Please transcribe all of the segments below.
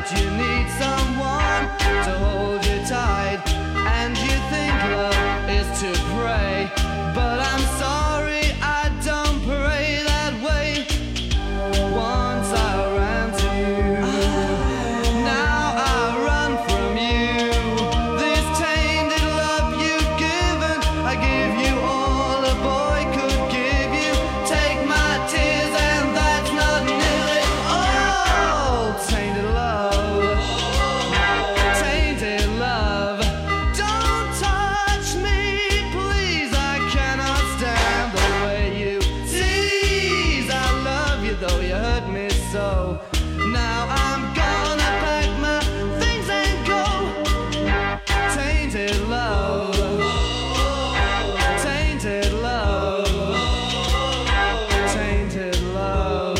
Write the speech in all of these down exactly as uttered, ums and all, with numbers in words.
right. You need someone to hold you tight, and you think love is to pray, but I'm sorry, I don't pray that way. Once I ran to you, now I run from you. This tainted love you've given, I give you all a boy could give you. Take my tears and that's not nearly all. Tainted love, tainted love. Don't touch me, please, I cannot stand the way you tease. I love you though you hurt me so. Now I'm gonna pack my things and go. Tainted love, tainted love, tainted love,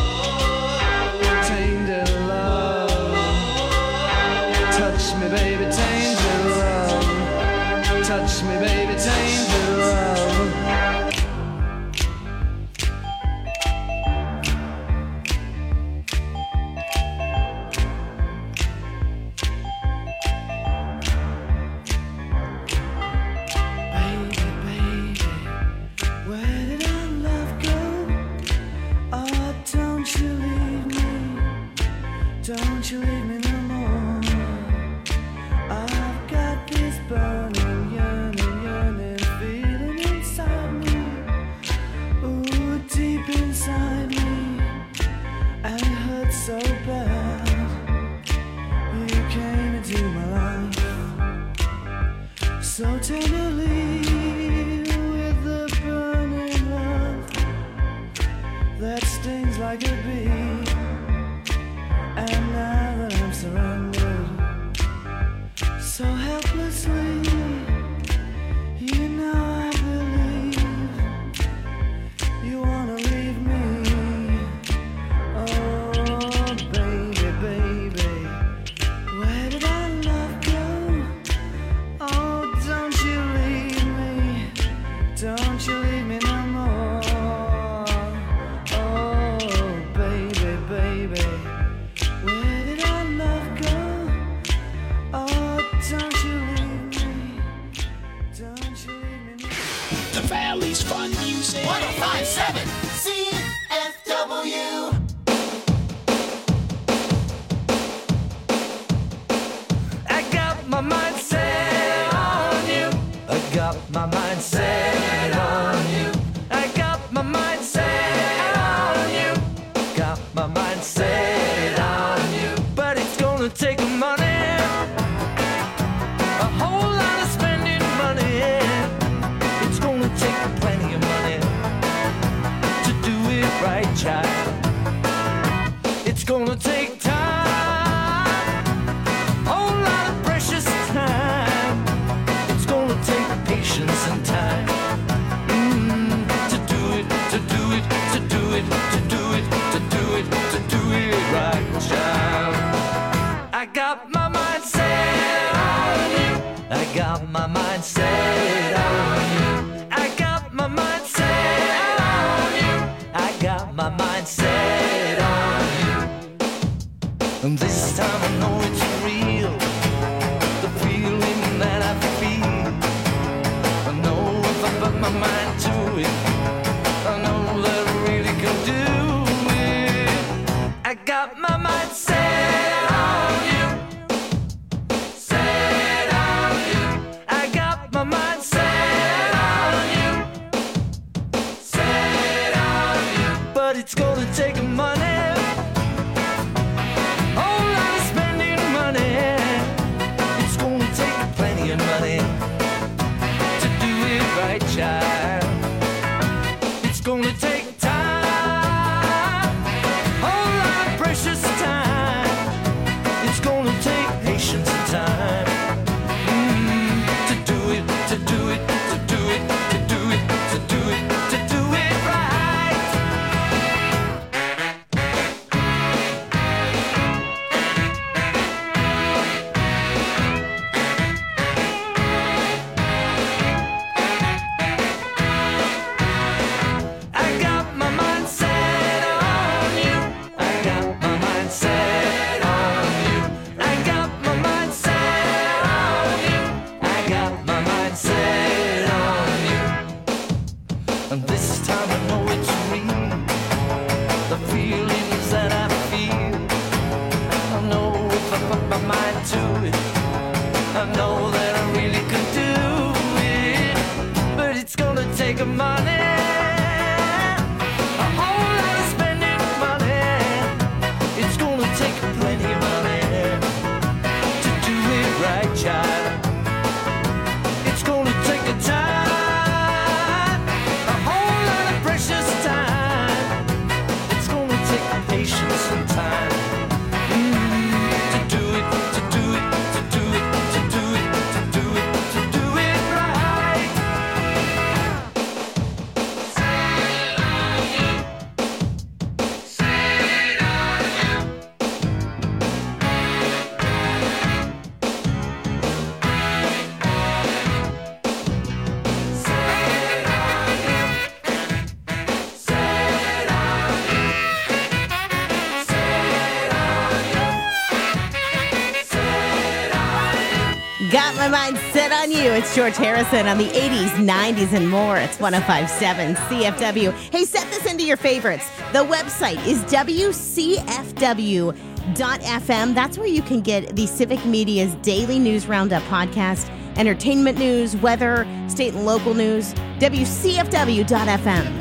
tainted love. Touch me, baby, tainted love. Touch me, baby, tainted love. Baby, baby, where did our love go? Oh, don't you leave me, don't you leave me no more. I've got this burning, yearning, yearning feeling inside me, ooh, deep inside me, and it hurts so bad. You came into my life so tenderly, with the burning love that stings like a bee. And now that I'm surrendered so helplessly, you know I believe you wanna leave me. Oh, baby, baby, where did our love go? Oh, don't you leave me, don't you leave me no more. Oh, baby, baby, where did our love go? Oh, don't you leave me, don't you leave me no more. The Valley's Fun Music. one oh five point seven C F W. I got my mind set on you. I got my mind set on you. I got my mind set on you. Got my mind set on you. But it's gonna take money, a whole lot of spending money. It's gonna take plenty of money to do it right, child. It's gonna take time, whole lot of precious time. It's gonna take patience and time, mm, to do it, to do it, to do it, to do it, to do it, to do it right, child. I got my mind set on you. I got my mind set on you. I got my mind set on you. I got my mind set on you. And this time I know it's real, the feeling that I feel. I know if I put my mind to it, I know that I really can do it. I got my mind set on you, set on you. I got my mind set on you, set on you. But it's gonna take money, whole lot of spending money. It's gonna take plenty of money to do it right, child. put my mind to it. I know that I really could do it, but it's gonna take a money, a whole lot of spending money. It's gonna take plenty of money to do it right, child. It's gonna take a time, a whole lot of precious time. It's gonna take patience and time. Got my mind set on you. It's George Harrison on the eighties, nineties, and more. It's one oh five point seven C F W. Hey, set this into your favorites. The website is W C F W dot F M. That's where you can get the Civic Media's daily news roundup podcast, entertainment news, weather, state and local news. W C F W dot F M.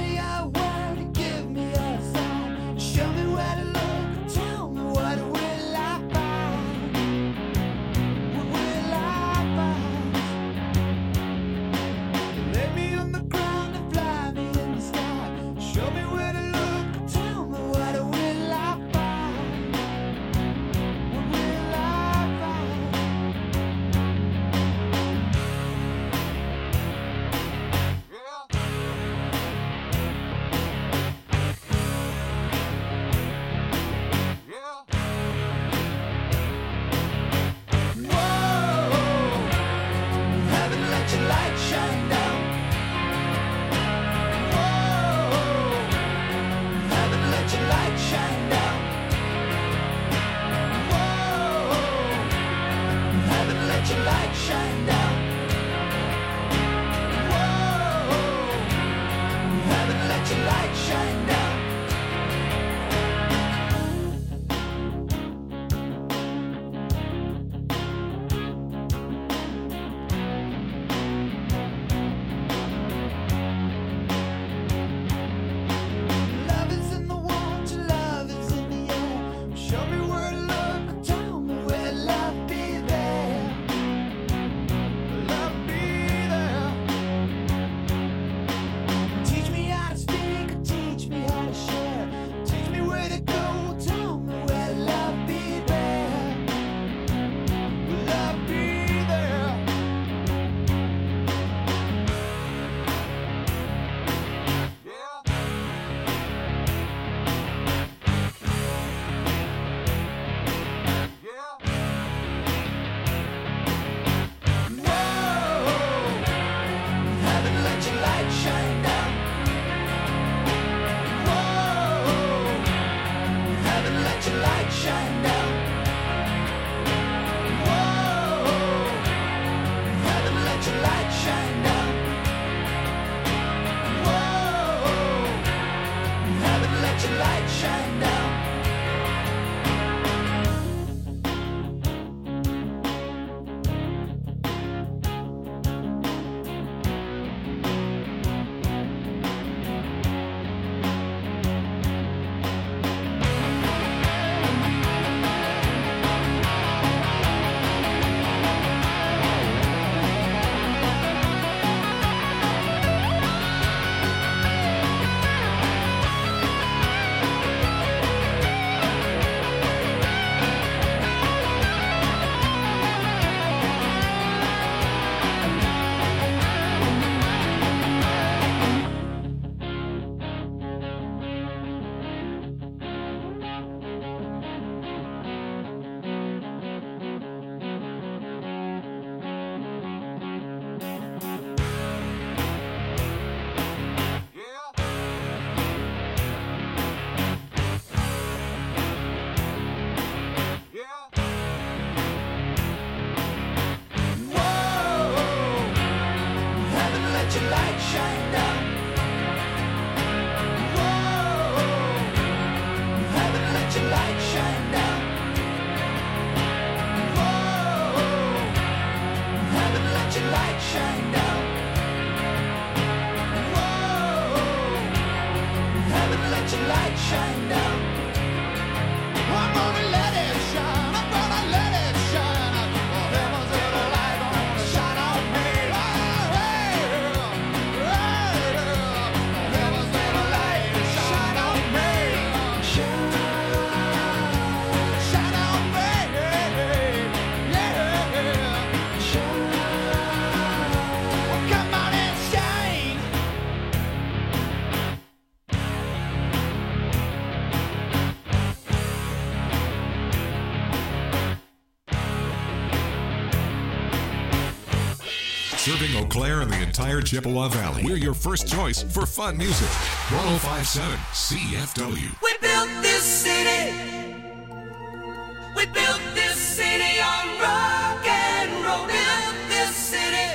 Serving Eau Claire and the entire Chippewa Valley. We're your first choice for fun music. one oh five point seven C F W. We built this city. We built this city on rock and roll. Built this city.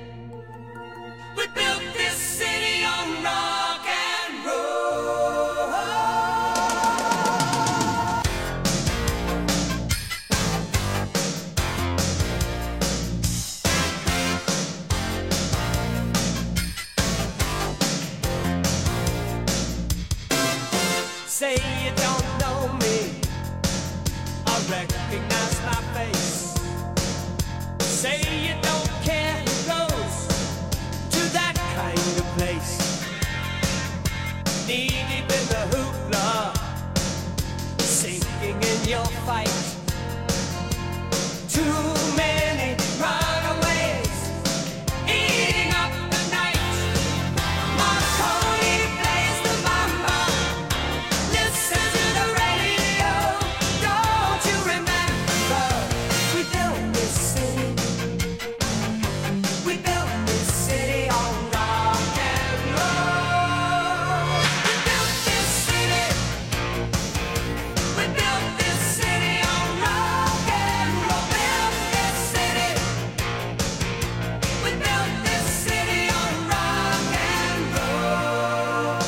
We built this city on rock and roll. Say you don't know me, I recognize my face. Say you don't care who goes to that kind of place. Knee deep in the hoopla, sinking in your fight. Too many runaways, eating up the night. Marconi plays the mama. Listen to the radio. Don't you remember? We built this city. We built this city on rock and roll. We built this city. We built this city on rock and roll. Built this city. We built this city on rock and roll.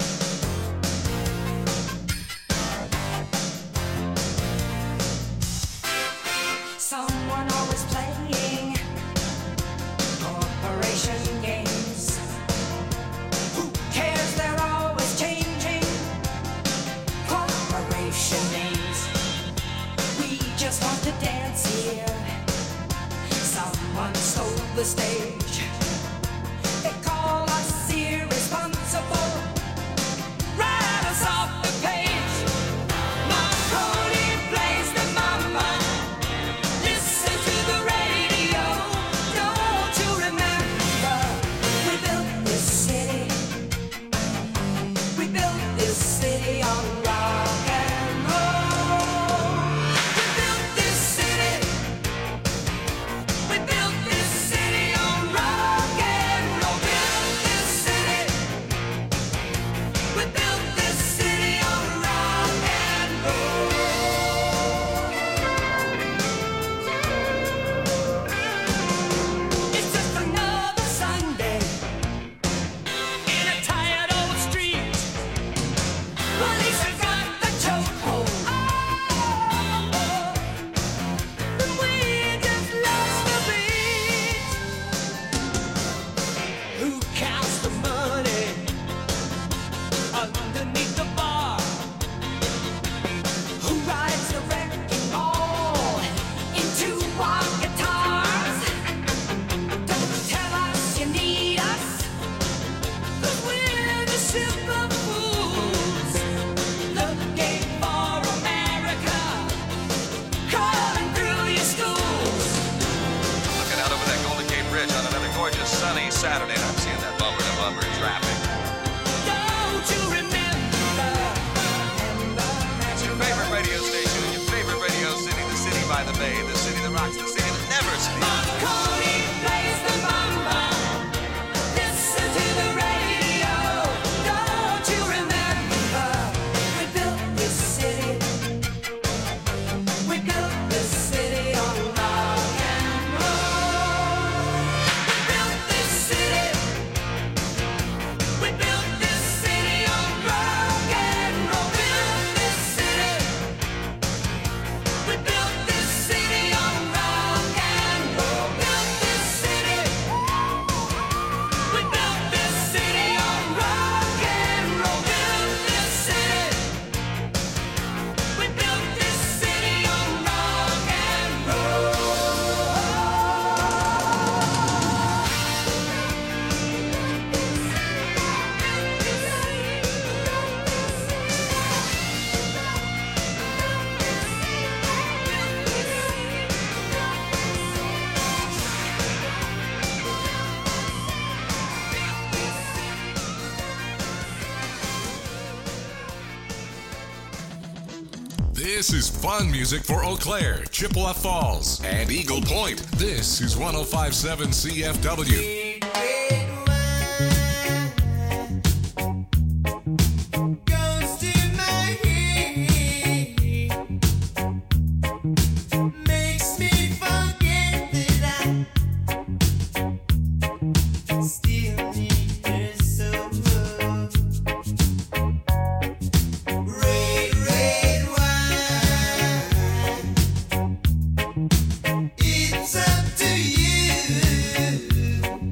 Someone always playing corporation games. Who cares? They're always changing corporation names. We just want to dance here. Someone stole the stage. They call us irresponsible. Write us off the page. Marconi plays the mama. Listen to the radio. Don't you remember? We built this city. We built this city on rock and roll. We built this city. We built this city on rock and roll. Built this city. We built this city on rock and roll. It's just another Sunday in a tired old street. Police have got the chokehold. Oh, and we just lost the beat. Who counts the money underneath the bar? Who rides the wrecking ball into our guitars? Don't tell us you need us, 'cause we're the ship of fools looking for America, crawling through your schools. Looking out over that Golden Gate Bridge on another gorgeous sunny Saturday, and I'm seeing that bumper to bumper traffic. Don't you remember? It's your favorite radio station, your favorite radio city, the city by the bay, the city that rocks, the city that never sleeps. Marconi plays the mama. Listen to the radio. Don't you remember? We built this city. We built this city on rock and roll. We built this city. We built this city on rock and roll. Built this city. We built this city on rock and roll. Built this city. This is fun music for Eau Claire, Chippewa Falls, and Eagle Point. This is one oh five point seven C F W. It's up to you.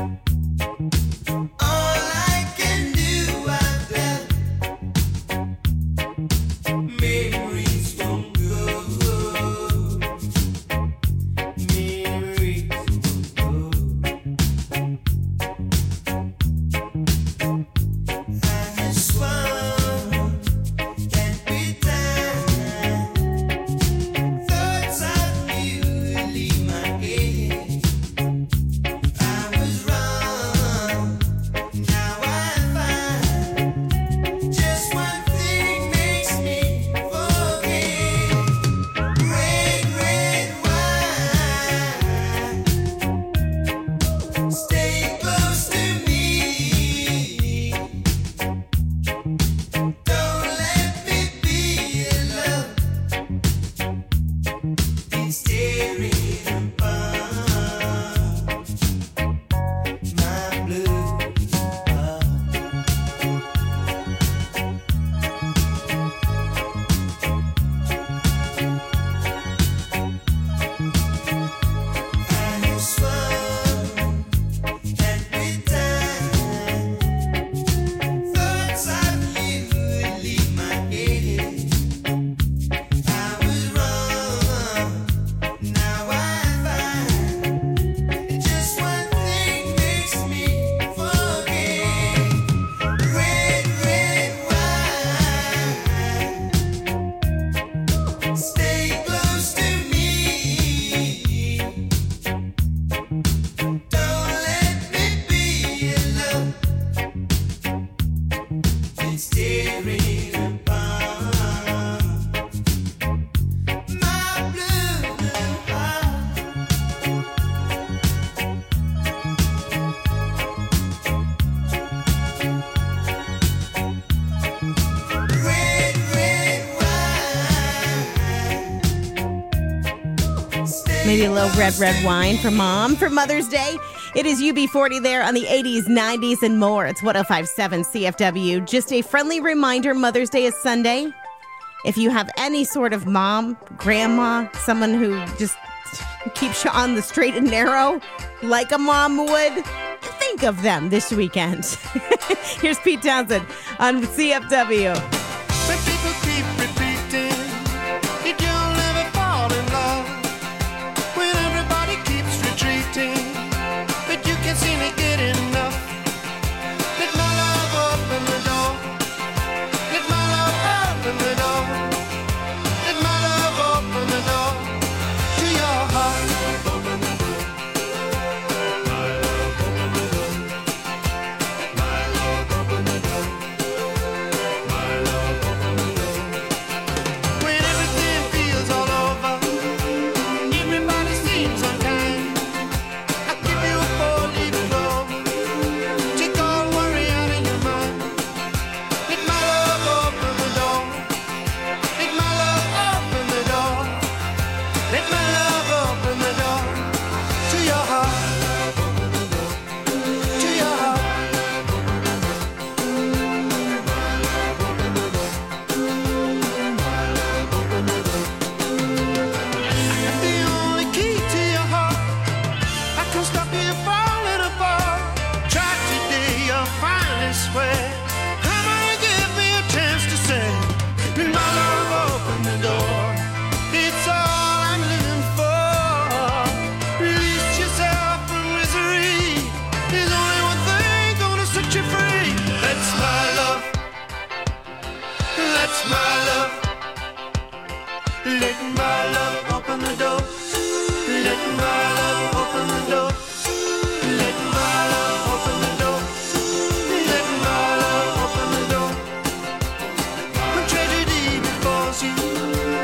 Maybe a little red, red wine for mom for Mother's Day. It is U B forty there on the eighties, nineties, and more. It's one oh five point seven C F W. Just a friendly reminder, Mother's Day is Sunday. If you have any sort of mom, grandma, someone who just keeps you on the straight and narrow, like a mom would, think of them this weekend. Here's Pete Townsend on C F W. When people keep repeating that you'll never fall in love, when everybody keeps retreating, but you can't seem to get enough. Let my love open the door. Let my love open the door. Let my love open the door to your heart. Open the door. My love open the door. My love open the door. My love open the door. When everything feels all over, everybody seems unkind, I'll give you a four-leaf clover. Take all worry out of your mind. Let my love open the door. Let my love open the door. Let my love open the door to your heart. To your heart. The only key to your heart, I can stop you falling apart. Try today, you'll finally swear. Come on, give me a chance to say, let my love open the door. It's all I'm living for. Release yourself from misery. There's only one thing gonna set you free. That's my love. That's my love. Let my love open the door. Let my love open the door. Let my love open the door. Let my love open the door. When tragedy befalls you,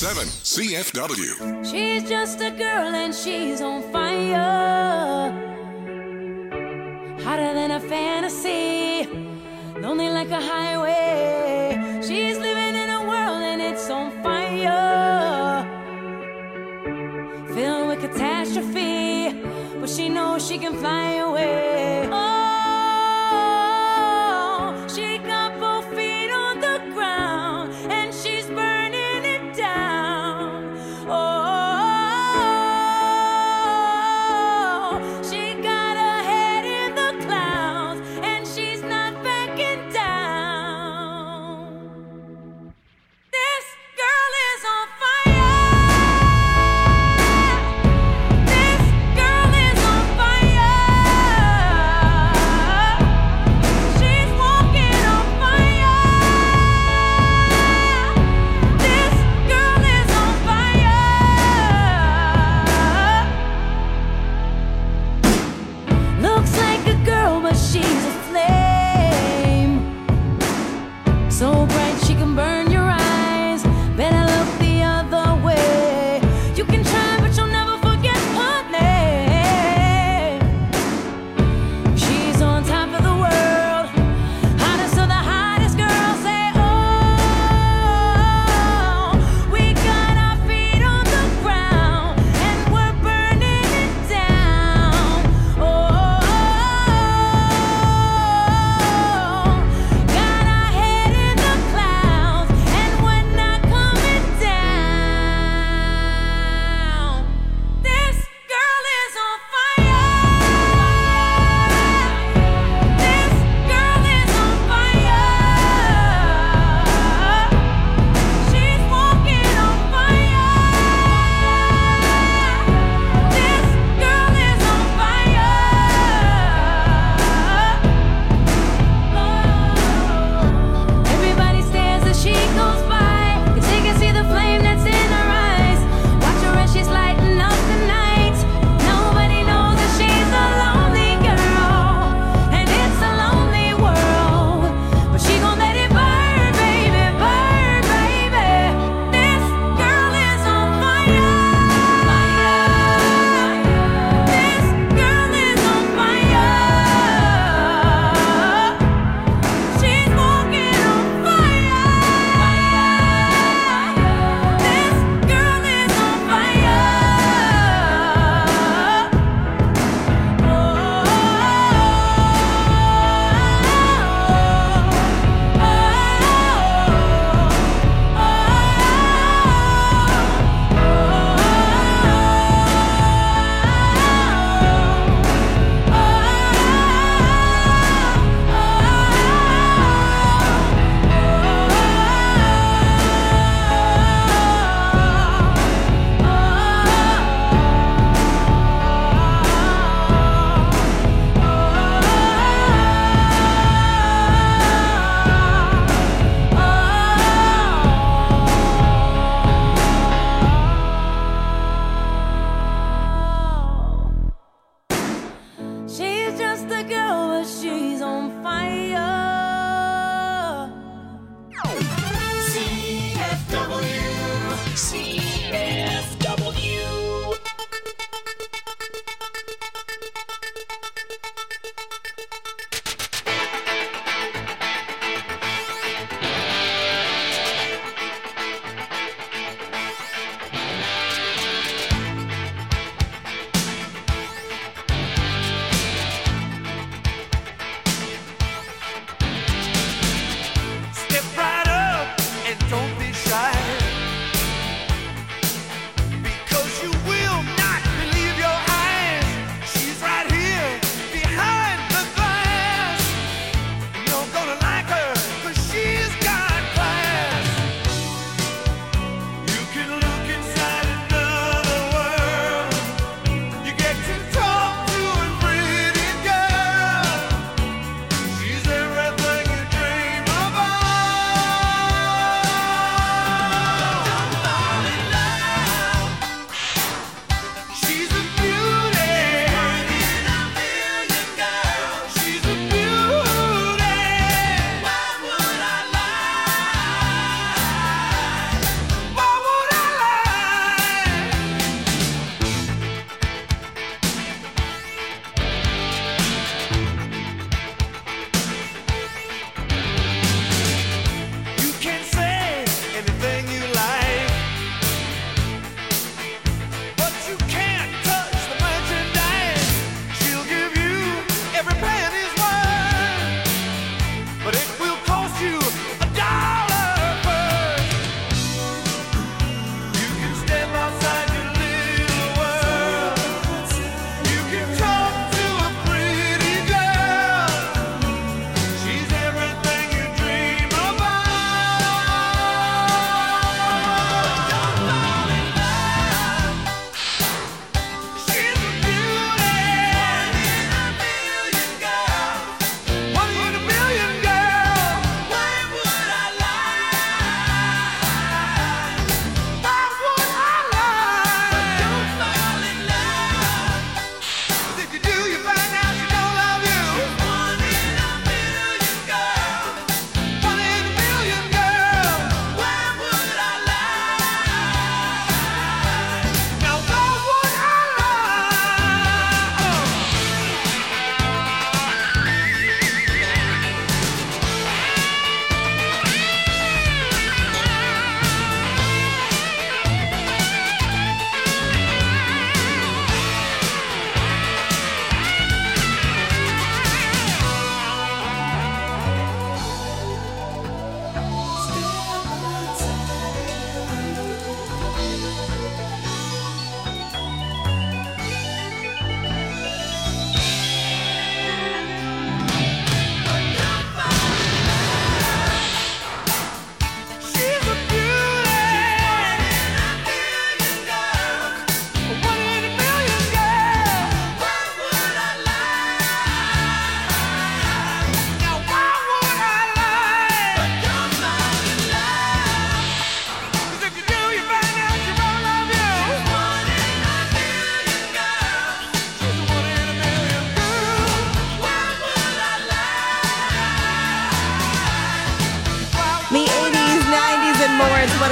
seven C F W. She's just a girl and she's on fire. Hotter than a fantasy, lonely like a highway. She's living in a world and it's on fire, filled with catastrophe, but she knows she can fly away. Oh, she got both feet on the ground and she's burning it down. Oh, she got her head in the clouds and she's not backing down. This girl is on fire. This girl is on fire.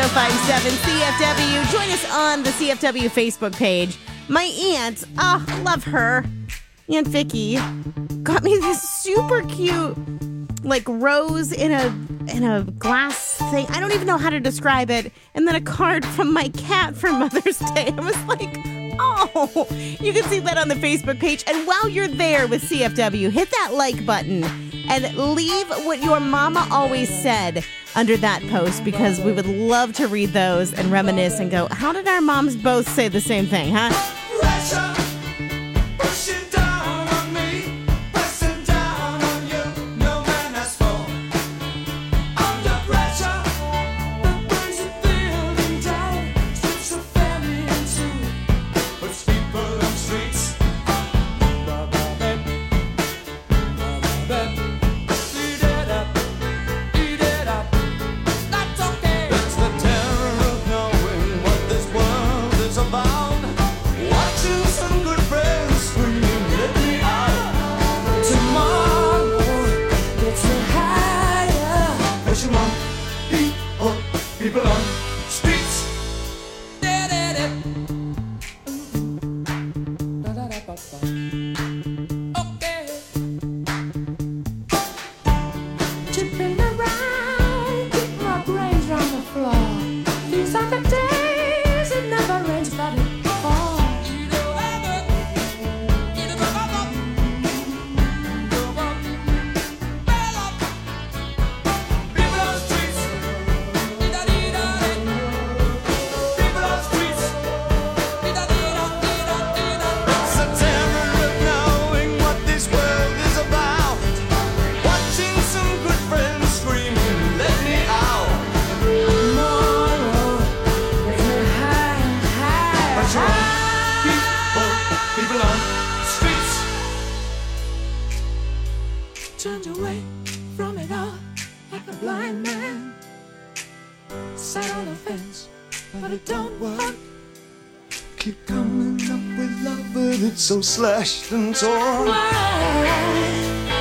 five seven C F W. Join us on the C F W Facebook page. My aunt, oh, love her, Aunt Vicky, got me this super cute, like, rose in a in a glass thing. I don't even know how to describe it. And then a card from my cat for Mother's Day. I was like, oh, you can see that on the Facebook page. And while you're there with C F W, hit that like button and leave what your mama always said under that post, because we would love to read those and reminisce and go, how did our moms both say the same thing, huh? Pressure, pushing down on me, pressing down on you. No man has fallen under pressure. The burns are building down, strips of family in two, puts people on streets. Eat it up, eat it up. That's okay. It's the terror of knowing what this world is about. Watching some good friends screaming, let me out. Tomorrow gets me higher. Pushing on people, people on streets. Okay. Tipping around, keep my brains round the floor. These are the days it never rains, but it falls. People on streets. People on streets. It's the terror of knowing what this world is about. Watching some good friends screaming, let me out. Tomorrow, let me high, high, people, people on streets. Turned away from it all like a blind man. Sat on the fence, but it don't work. Keep coming up with love, but it's so slashed and torn. Why?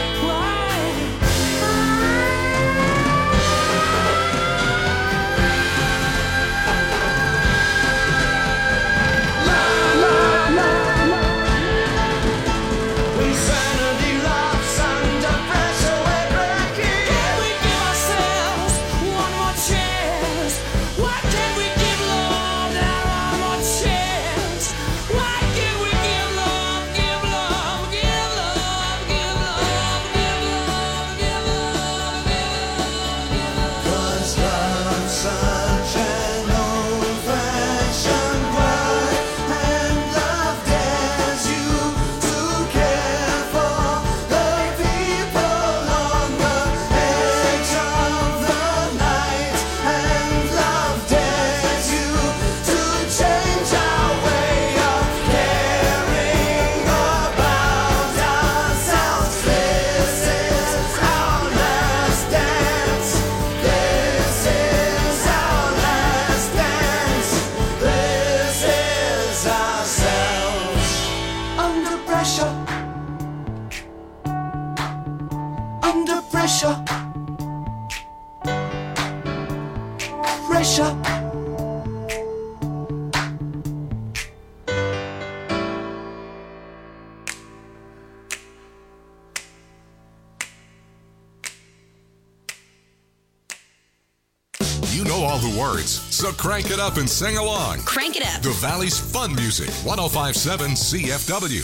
Insanity laughs under pressure, we're breaking. Can we give ourselves one more chance? Why can't we give love that one more chance? Why can't we give love, give love, give love, give love, give love, give love, give love? 'Cause love's such an old-fashioned word, and love dares you to care for the people on the edge of the night, and love dares you to change our way of caring about ourselves. This is our last dance. This is our last dance. This is ourselves. Under pressure. Under pressure. Pressure. You know all the words, so crank it up and sing along. Crank it up. The Valley's Fun Music, one oh five point seven C F W.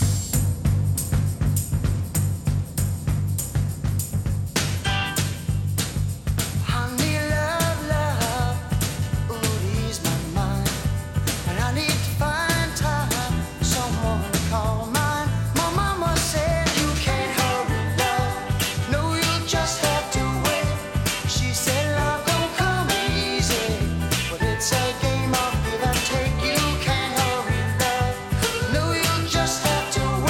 Honey, love, love, ooh, ease my mind. And I need to find time for someone to call mine. My mama said you can't hurry, love. No, you just have to wait. She said love don't come easy, but it's a game of give and take. You can't hurry, love. No, you just have to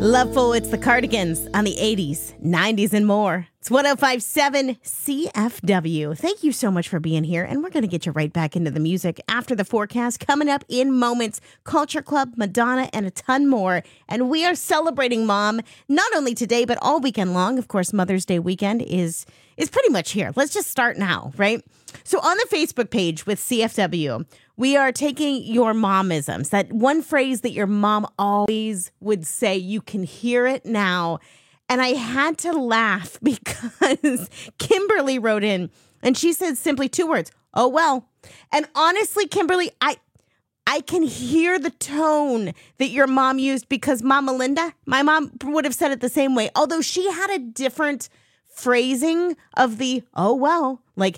Loveful, it's the Cardigans on the eighties, nineties, and more. It's one oh five point seven C F W. Thank you so much for being here, and we're going to get you right back into the music after the forecast. Coming up in moments, Culture Club, Madonna, and a ton more. And we are celebrating Mom, not only today, but all weekend long. Of course, Mother's Day weekend is, is pretty much here. Let's just start now, right? So on the Facebook page with C F W, we are taking your momisms, that one phrase that your mom always would say. You can hear it now. And I had to laugh because Kimberly wrote in and she said simply two words, oh, well. And honestly, Kimberly, I I can hear the tone that your mom used because Mama Linda, my mom would have said it the same way, although she had a different phrasing of the, oh, well, like,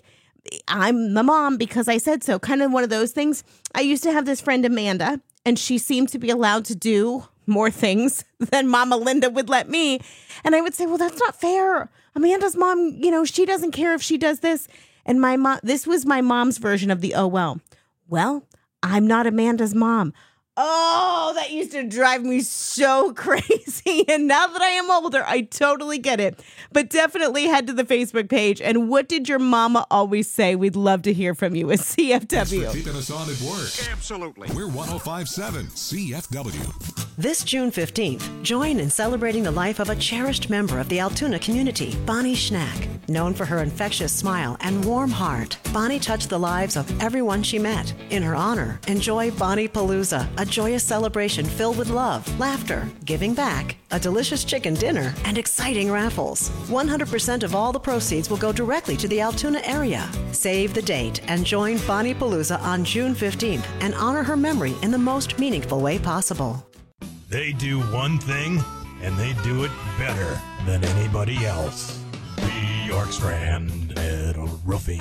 I'm the mom because I said so. Kind of one of those things. I used to have this friend, Amanda, and she seemed to be allowed to do more things than Mama Linda would let me. And I would say, well, that's not fair. Amanda's mom, you know, she doesn't care if she does this. And my mom, this was my mom's version of the, oh, well. Well, I'm not Amanda's mom. Oh, that used to drive me so crazy. And now that I am older, I totally get it. But definitely head to the Facebook page. And what did your mama always say? We'd love to hear from you at C F W. Thanks for keeping us on at work. Absolutely. We're one oh five point seven C F W. This June fifteenth, join in celebrating the life of a cherished member of the Altoona community, Bonnie Schnack. Known for her infectious smile and warm heart, Bonnie touched the lives of everyone she met. In her honor, enjoy Bonnie Palooza, a joyous celebration filled with love, laughter, giving back, a delicious chicken dinner, and exciting raffles. one hundred percent of all the proceeds will go directly to the Altoona area. Save the date and join Bonnie Palooza on June fifteenth and honor her memory in the most meaningful way possible. They do one thing, and they do it better than anybody else. Bjork Strand Metal Roofing.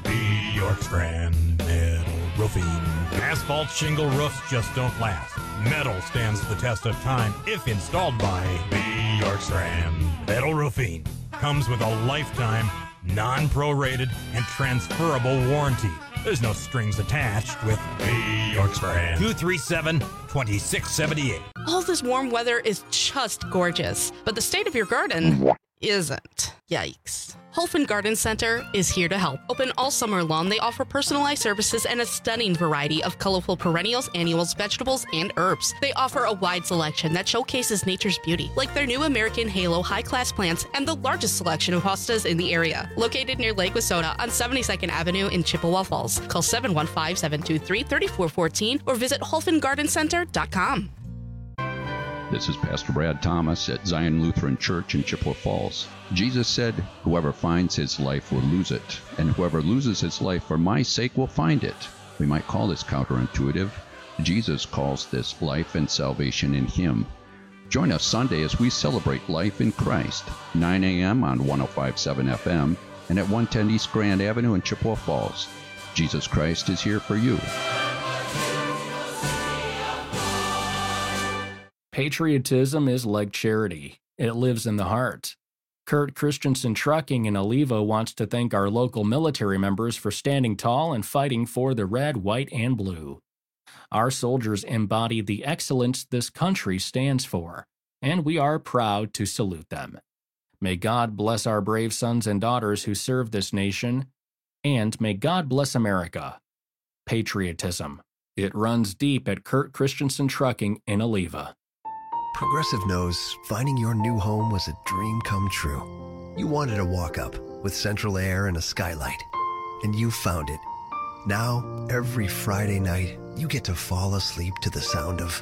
Bjork Strand Metal Roofing. Asphalt shingle roofs just don't last. Metal stands the test of time if installed by Bjork Strand Metal Roofing. Comes with a lifetime, non-prorated, and transferable warranty. There's no strings attached with Bjork Strand. two three seven, two six seven eight. All this warm weather is just gorgeous, but the state of your garden isn't. Yikes. Holfen Garden Center is here to help. Open all summer long, they offer personalized services and a stunning variety of colorful perennials, annuals, vegetables, and herbs. They offer a wide selection that showcases nature's beauty, like their new American Halo high-class plants and the largest selection of hostas in the area. Located near Lake Wissota on seventy-second Avenue in Chippewa Falls. Call seven one five, seven two three, three four one four or visit holfen garden center dot com. This is Pastor Brad Thomas at Zion Lutheran Church in Chippewa Falls. Jesus said, whoever finds his life will lose it, and whoever loses his life for my sake will find it. We might call this counterintuitive. Jesus calls this life and salvation in him. Join us Sunday as we celebrate life in Christ, nine a.m. on one oh five point seven F M and at one ten East Grand Avenue in Chippewa Falls. Jesus Christ is here for you. Patriotism is like charity. It lives in the heart. Kurt Christensen Trucking in Oliva wants to thank our local military members for standing tall and fighting for the red, white, and blue. Our soldiers embody the excellence this country stands for, and we are proud to salute them. May God bless our brave sons and daughters who serve this nation, and may God bless America. Patriotism. It runs deep at Kurt Christensen Trucking in Oliva. Progressive knows finding your new home was a dream come true. You wanted a walk-up with central air and a skylight, and you found it. Now, every Friday night, you get to fall asleep to the sound of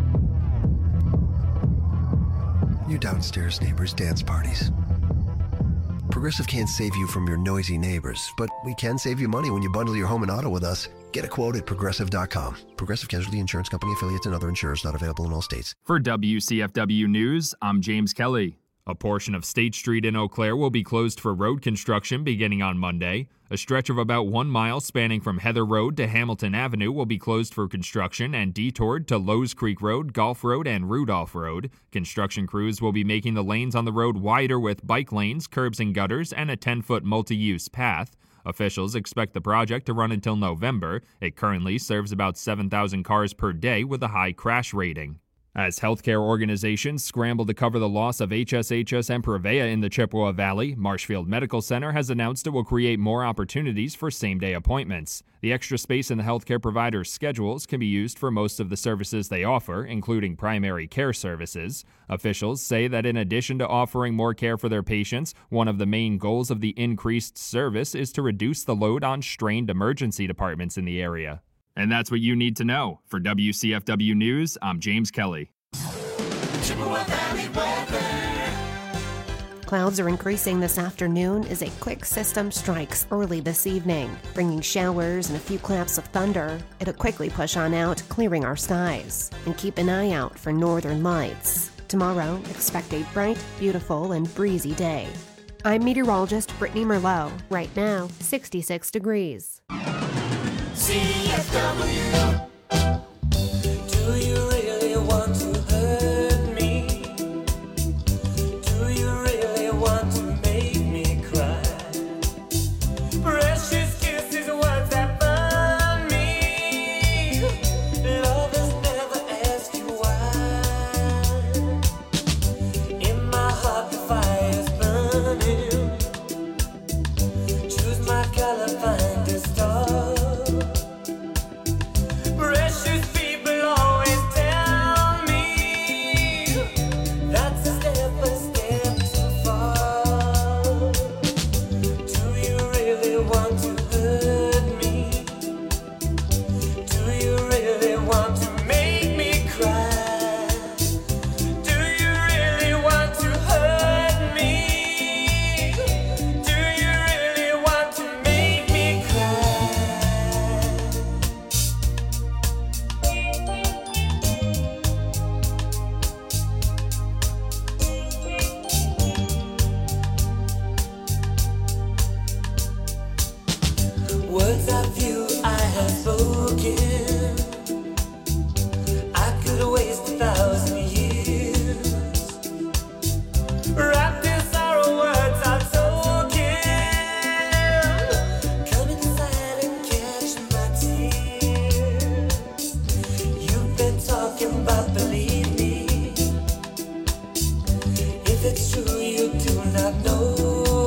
your downstairs neighbors' dance parties. Progressive can't save you from your noisy neighbors, but we can save you money when you bundle your home and auto with us. Get a quote at progressive dot com. Progressive Casualty Insurance Company affiliates and other insurers not available in all states. For W C F W News, I'm James Kelly. A portion of State Street in Eau Claire will be closed for road construction beginning on Monday. A stretch of about one mile spanning from Heather Road to Hamilton Avenue will be closed for construction and detoured to Lowe's Creek Road, Gulf Road, and Rudolph Road. Construction crews will be making the lanes on the road wider with bike lanes, curbs and gutters, and a ten-foot multi-use path. Officials expect the project to run until November. It currently serves about seven thousand cars per day with a high crash rating. As healthcare organizations scramble to cover the loss of H S H S and Prevea in the Chippewa Valley, Marshfield Medical Center has announced it will create more opportunities for same-day appointments. The extra space in the healthcare providers' schedules can be used for most of the services they offer, including primary care services. Officials say that in addition to offering more care for their patients, one of the main goals of the increased service is to reduce the load on strained emergency departments in the area. And that's what you need to know. For W C F W News, I'm James Kelly. Chippewa Valley weather. Clouds are increasing this afternoon as a quick system strikes early this evening, bringing showers and a few claps of thunder. It'll quickly push on out, clearing our skies. And keep an eye out for northern lights. Tomorrow, expect a bright, beautiful, and breezy day. I'm meteorologist Brittany Merlot. Right now, sixty-six degrees. C F W. Do you really want to hurt me? Do you really want to make me cry? Precious kisses, words that burn me. Lovers never ask you why. In my heart the fire's burning. Choose my color, find a star. Words of you I have spoken. I could waste a thousand years. Wrapped in sorrow, words are token. Come inside and catch my tears. You've been talking about, believe me. If it's true, you do not know.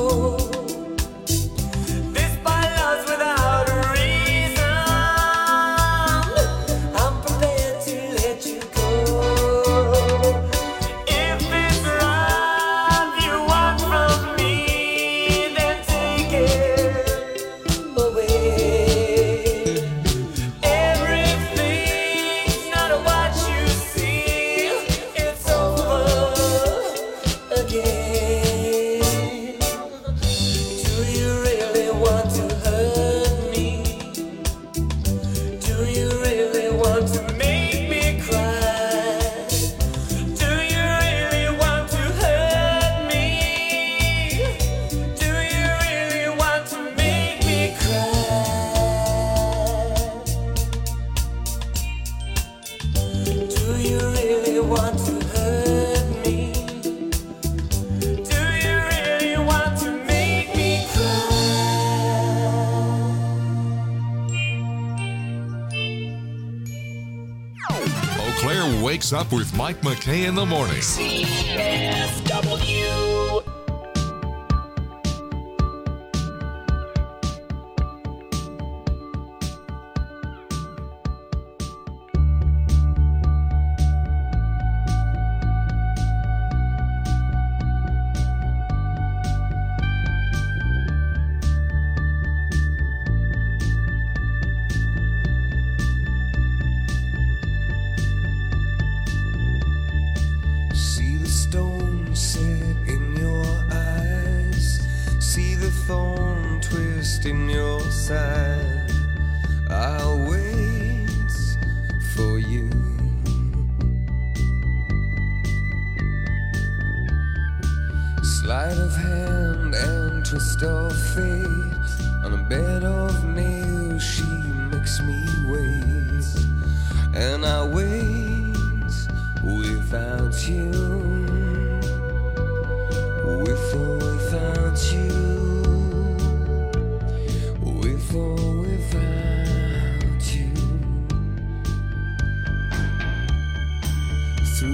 Wakes up with Mike McKay in the morning. C F W. In your side, I'll wait for you. Sleight of hand and twist of fate. On a bed of nails, she makes me wait, and I wait without you, with or without you. With or without you. Through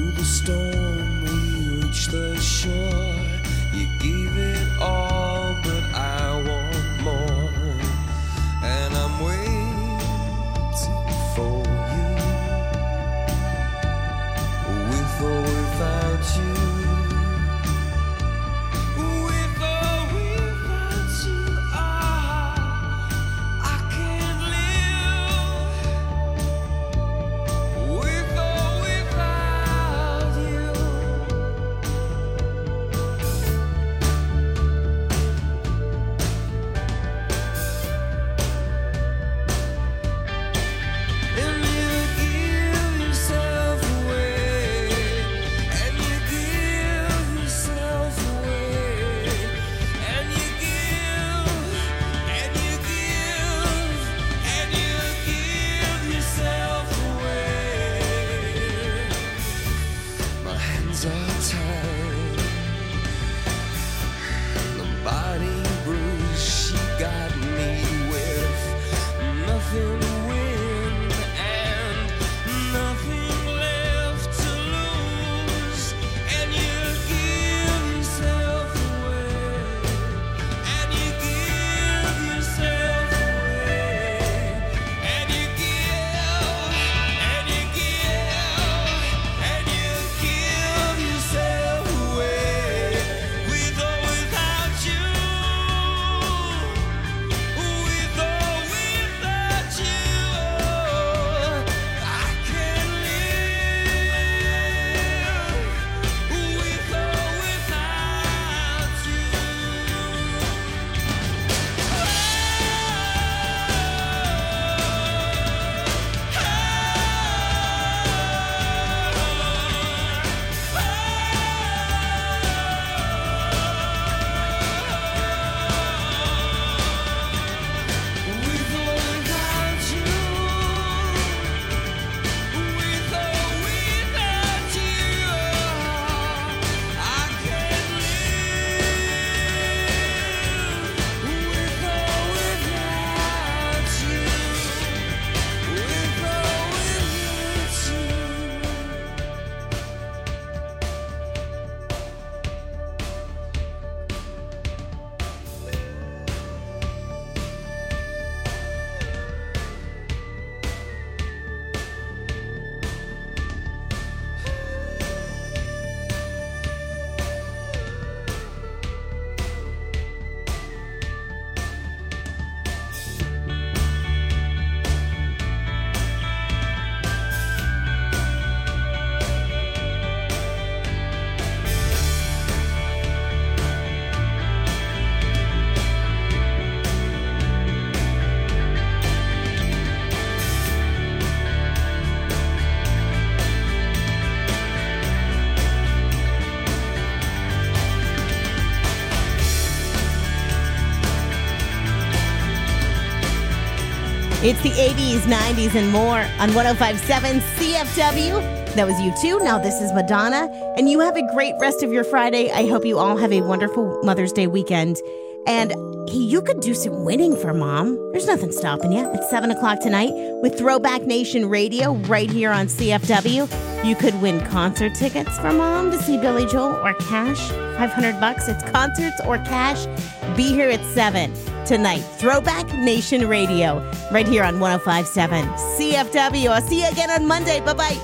It's the eighties, nineties, and more on one oh five point seven C F W. That was U two. Now this is Madonna. And you have a great rest of your Friday. I hope you all have a wonderful Mother's Day weekend. And hey, you could do some winning for Mom. There's nothing stopping you. It's seven o'clock tonight with Throwback Nation Radio right here on C F W. You could win concert tickets for Mom to see Billy Joel or cash. five hundred bucks. It's concerts or cash. Be here at seven tonight. Throwback Nation Radio right here on one oh five point seven C F W. I'll see you again on Monday. Bye-bye.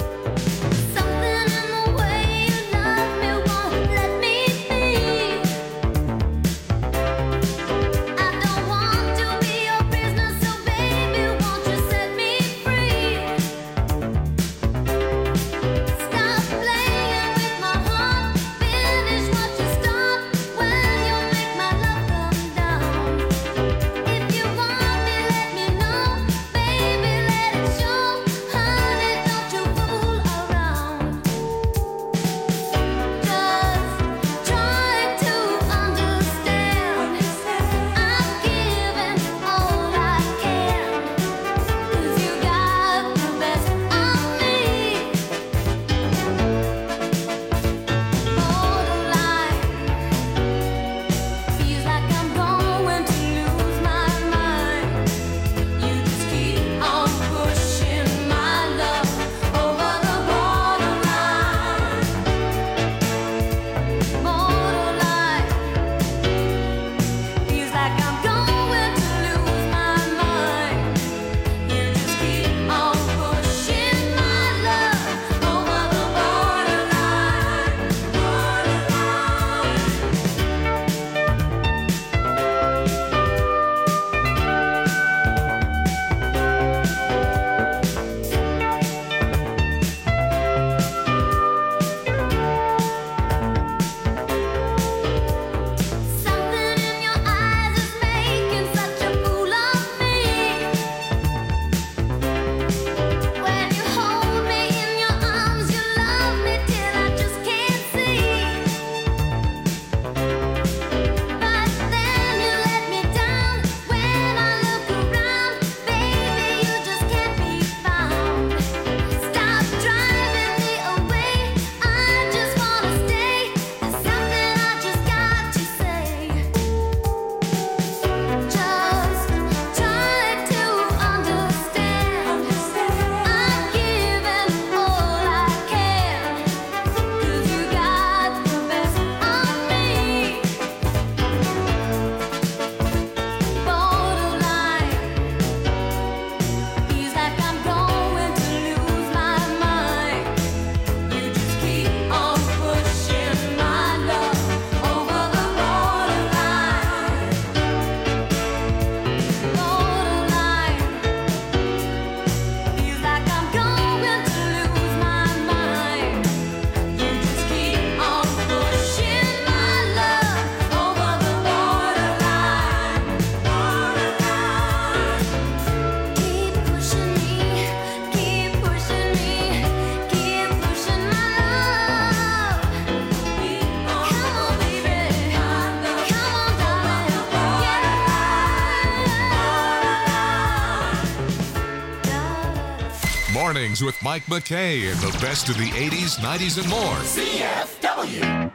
Mornings with Mike McKay and the best of the eighties, nineties, and more. C F W.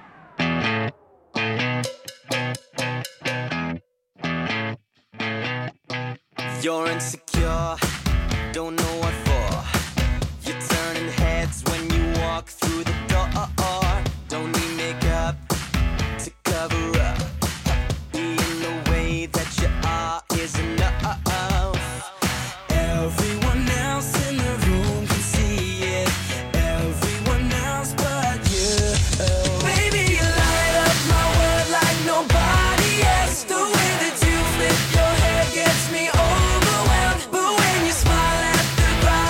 You're insecure, don't know what for. You're turning heads when you walk through the door. Don't need makeup to cover up. Being the way that you are is enough. Everyone else in the room can see it. Everyone else but you. Baby, you light up my world like nobody else. The way that you flip your hair gets me overwhelmed. But when you smile at the crowd,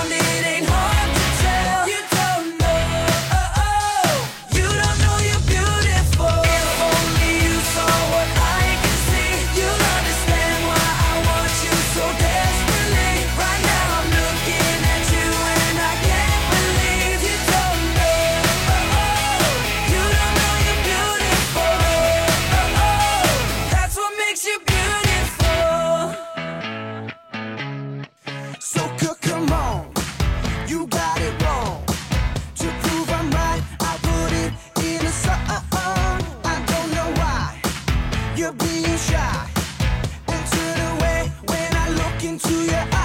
you're being shy. Won't turn away when I look into your eyes.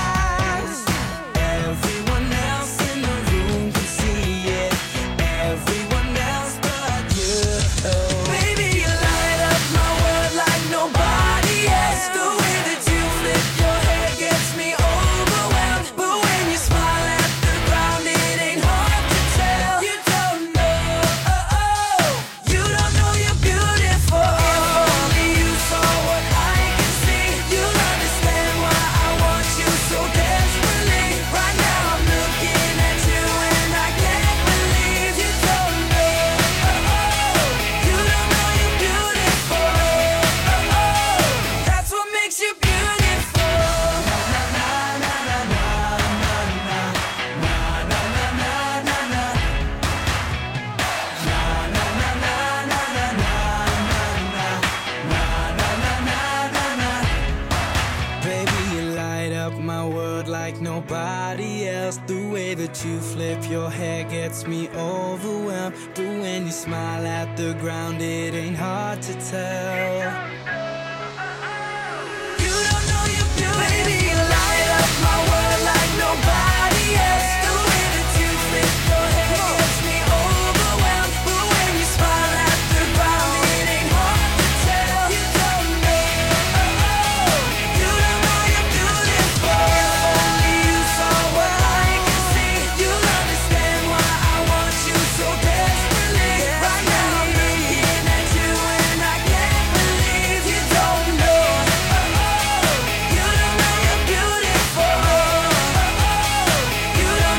Everyone else in the room can see it. Everyone else but you. Baby, you light up my world like nobody else. The way that you flip your hair gets me overwhelmed. But when you smile at the ground, it ain't hard to tell. You don't know, oh, oh. You don't know you're beautiful. If only you saw what I can see, you'll understand why I want you so desperately. Right now I'm looking at you and I can't believe you don't know, oh, oh. You don't know you're beautiful, oh, oh. That's what makes you beautiful. Na na na na na na na na na na na na na. Na na na na na na na na na na na na na. Baby, you light up my world like nobody else. The way that you flip your hair gets me overwhelmed. But when you smile at the ground, it ain't hard to tell.